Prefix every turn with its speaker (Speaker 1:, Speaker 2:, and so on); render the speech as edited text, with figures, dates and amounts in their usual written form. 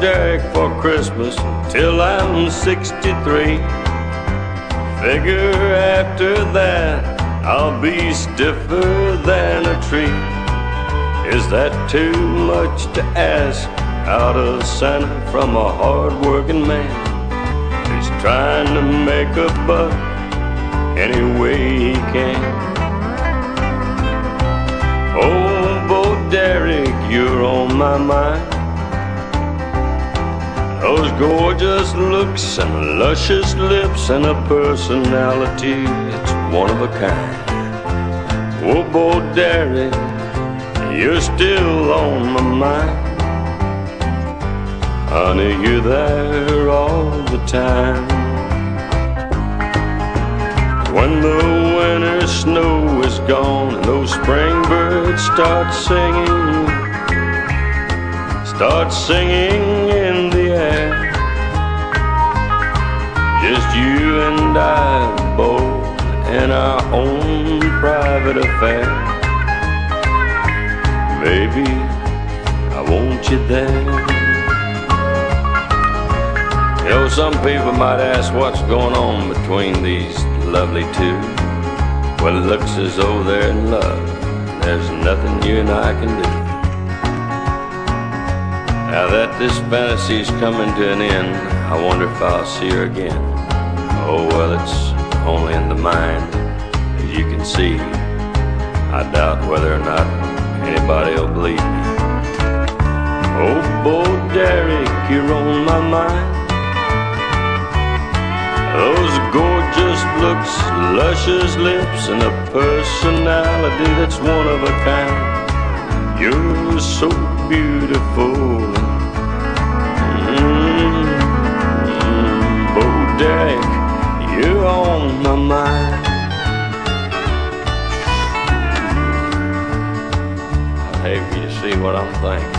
Speaker 1: Derek for Christmas till I'm 63. Figure after that I'll be stiffer than a tree. Is that too much to ask out of Santa from a hard-working man? He's trying to make a buck any way he can. Oh, Bo Derek, you're on my mind. Those gorgeous looks and luscious lips and a personality that's one of a kind. Oh, Bo Derek, you're still on my mind. Honey, you're there all the time. When the winter snow is gone and those spring birds start singing in the air, just you and I, Bo, in our own private affair. Baby, I want you there. You know, some people might ask what's going on between these lovely two. Well, it looks as though they're in love. There's nothing you and I can do. Now that this fantasy's coming to an end, I wonder if I'll see her again. Oh, well, it's only in the mind, as you can see. I doubt whether or not anybody will believe me. Oh, Bo Derek, you're on my mind. Those gorgeous looks, luscious lips, and a personality that's one of a kind. You're so beautiful. Bo Derek, you're on my mind. Hey, you see what I'm thinking?